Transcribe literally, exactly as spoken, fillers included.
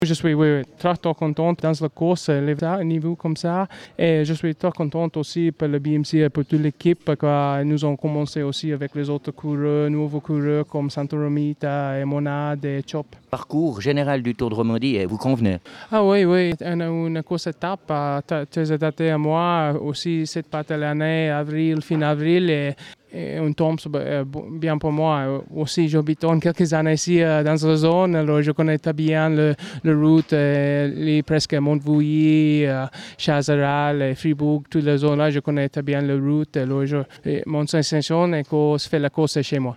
Je suis oui, oui, très, très contente dans la course, à niveau comme ça. Et je suis très contente aussi pour le B M C et pour toute l'équipe. Nous avons commencé aussi avec les autres coureurs, nouveaux coureurs comme Santo Romita et Monade et Chop. Parcours général du Tour de Romandie, vous convenait? Ah oui, oui, une, une course étape très adaptée à moi. Aussi, cette partie de l'année, avril, fin avril. Et, et on tombe bien pour moi. Aussi, j'habite quelques années ici dans la zone. Alors, je connais très bien le, le route, les, presque Montvouilly, Chazeral, Fribourg, toute la zone là. Je connais très bien le route. Alors, je, mon sensation est qu'on se fait la course chez moi.